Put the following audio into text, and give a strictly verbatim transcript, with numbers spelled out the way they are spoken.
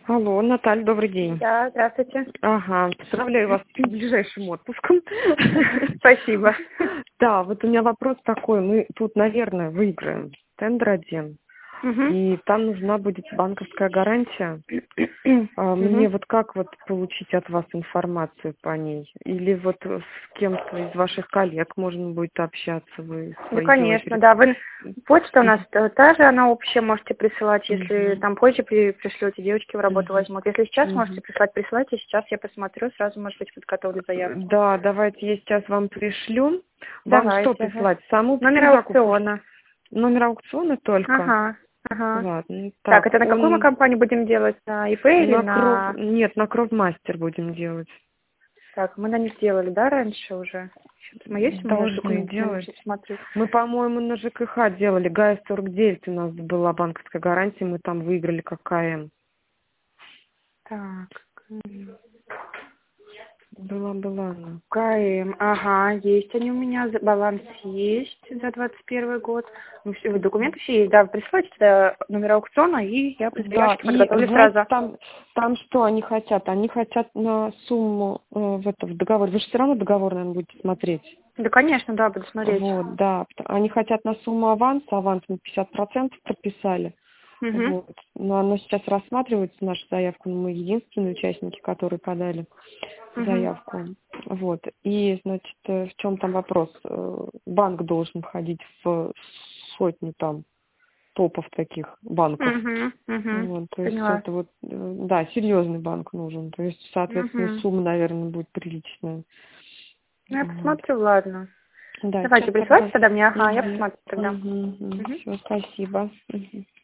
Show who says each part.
Speaker 1: Алло, Наталья, добрый день.
Speaker 2: Да, здравствуйте.
Speaker 1: Ага, поздравляю вас с ближайшим отпуском.
Speaker 2: Спасибо.
Speaker 1: Да, вот у меня вопрос такой. Мы тут, наверное, выиграем тендер один.
Speaker 2: Мгм.
Speaker 1: И там нужна будет банковская гарантия. А Мне
Speaker 2: Мгм.
Speaker 1: вот как вот получить от вас информацию по ней? Или вот с кем-то из ваших коллег можно будет общаться? Вы
Speaker 2: Да,
Speaker 1: свои дела
Speaker 2: конечно,
Speaker 1: перед...
Speaker 2: да. Вы почта у нас
Speaker 1: Мгм.
Speaker 2: та та же, она общая, можете присылать, если
Speaker 1: Мгм.
Speaker 2: там позже при, пришлете, девочки в работу
Speaker 1: Мгм.
Speaker 2: возьмут. Если сейчас можете
Speaker 1: Мгм.
Speaker 2: прислать, присылайте, сейчас я посмотрю, сразу, может быть, подготовлю заявку.
Speaker 1: Да, давайте я сейчас вам пришлю. Вам что
Speaker 2: Давайте, ага.
Speaker 1: прислать? Саму
Speaker 2: Номер
Speaker 1: заявку?
Speaker 2: аукциона.
Speaker 1: Номер аукциона только?
Speaker 2: Ага, ага.
Speaker 1: Ладно.
Speaker 2: Так,
Speaker 1: Так,
Speaker 2: это на какую мы
Speaker 1: он
Speaker 2: компанию будем делать? На ИП или
Speaker 1: на кров...
Speaker 2: на...
Speaker 1: Нет, на кровмастер будем делать.
Speaker 2: Так, мы на них делали, да, раньше уже? Сейчас мы есть у меня
Speaker 1: Должны
Speaker 2: документы, надо
Speaker 1: делать.
Speaker 2: сейчас смотреть.
Speaker 1: Мы, по-моему, на ЖКХ делали. ГАЭС сорок девять у нас была банковская гарантия, мы там выиграли как КМ.
Speaker 2: Так. м.
Speaker 1: Была-была она.
Speaker 2: КМ, ага, есть они у меня, за- баланс есть за двадцать первый год. Ну, все, документы все есть, да, присылайте туда номер аукциона, и я по
Speaker 1: Да,
Speaker 2: заявочке
Speaker 1: и
Speaker 2: подготовлю
Speaker 1: знаете,
Speaker 2: сразу.
Speaker 1: там, там что они хотят? Они хотят на сумму э, в, это, в договор. Вы же все равно договор, наверное, будете смотреть.
Speaker 2: Да, конечно, да, буду смотреть.
Speaker 1: Вот, да. Они хотят на сумму аванса, аванс мы пятьдесят процентов прописали.
Speaker 2: Угу,
Speaker 1: Вот. Но оно сейчас рассматривается, наша заявка, но мы единственные участники, которые подали
Speaker 2: угу,
Speaker 1: заявку. Вот. И, значит, э, в чем там вопрос? Э, Банк должен входить в сотню там топов таких банков.
Speaker 2: угу, угу,
Speaker 1: Вот, то есть
Speaker 2: поняла.
Speaker 1: это вот, э, да, серьезный банк нужен. То есть, соответственно,
Speaker 2: Угу.
Speaker 1: сумма, наверное, будет приличная.
Speaker 2: Ну, я
Speaker 1: Вот.
Speaker 2: посмотрю, ладно.
Speaker 1: Да,
Speaker 2: Давайте,
Speaker 1: сейчас
Speaker 2: присылайте
Speaker 1: тогда.
Speaker 2: тогда мне, ага, я
Speaker 1: Угу.
Speaker 2: посмотрю тогда.
Speaker 1: Угу.
Speaker 2: Угу.
Speaker 1: Все, спасибо. Мгм.